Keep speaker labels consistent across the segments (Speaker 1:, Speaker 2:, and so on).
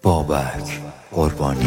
Speaker 1: بابک قربانی.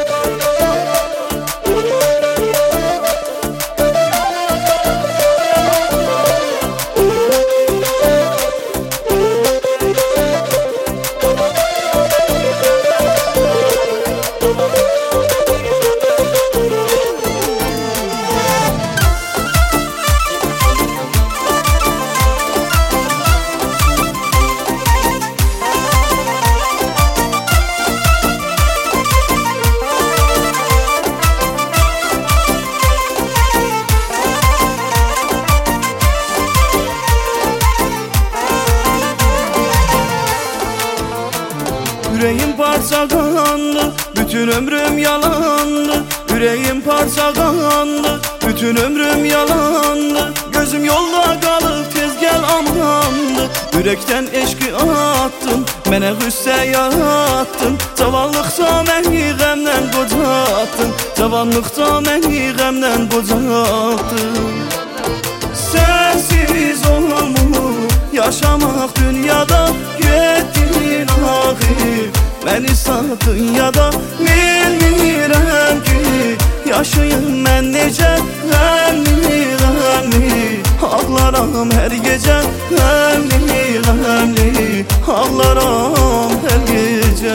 Speaker 2: Yüreğim parçalandı, bütün ömrüm yalandı. Yüreğim parçalandı, bütün ömrüm yalandı. Gözüm yolda kalıp tez gel amandı. Yürekten eşki attın, mənə qüssə yarattın. Cavanlıqda məni qəmdən qocattın, cavanlıqda məni qəmdən qocattın. Sensiz olmur yaşamak dünyada, yettin ahir beni satın ya da bilmirəm ki yaşayım mən necə. Qəmli qəmli ağlaram hər gecə, qəmli qəmli ağlaram hər gecə.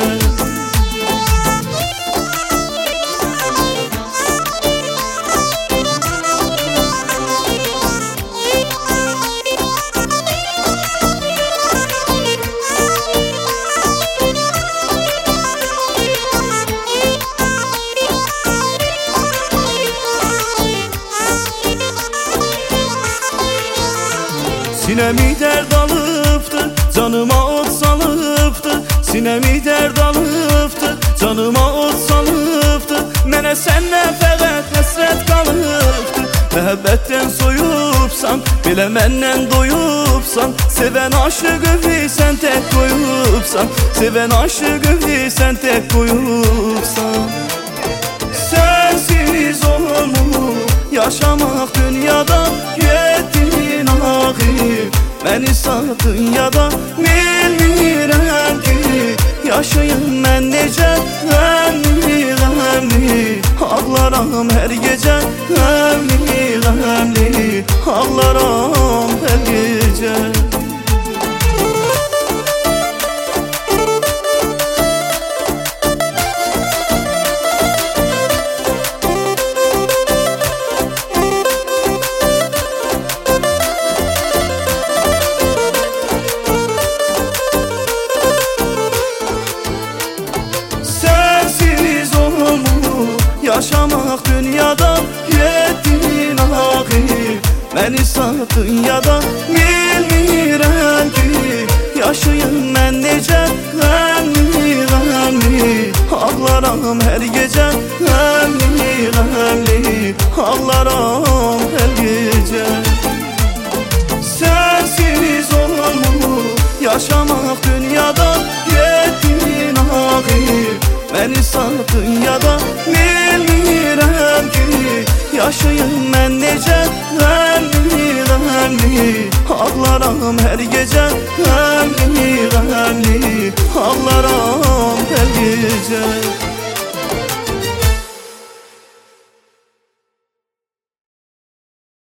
Speaker 2: Sinemi dərd alıbdı, canıma od salıbdı. Sinemi dərd alıbdı, canıma od salıbdı. Mənə səndən fəqət həsrət qalıbdı. Məhəbbətdən soyubsan, belə məndən doyubsan. Sevən aşıqı sən tək qoyubsan, sevən aşıqı sən tək qoyubsan. Sensiz olmur yaşamak dünyada, yettin ahir beni satın ya da bilmirəm ki yaşayım mən necə. Qəmli qəmli ağlaram hər gecə, qəmli qəmli ağlaram hər gecə. Yaşamak dünyada, yettin ahir beni satın ya da bilmirəm ki yaşayım mən necə. Qəmli qəmli ağlaram hər gecə, qəmli qəmli ağlaram hər gecə. Sensiz olmur yaşamak dünyada, yettin ahir beni satın ya da bilmirəm ki yaşayım mən necə. Qəmli qəmli ağlaram hər gecə, qəmli qəmli ağlaram hər gecə.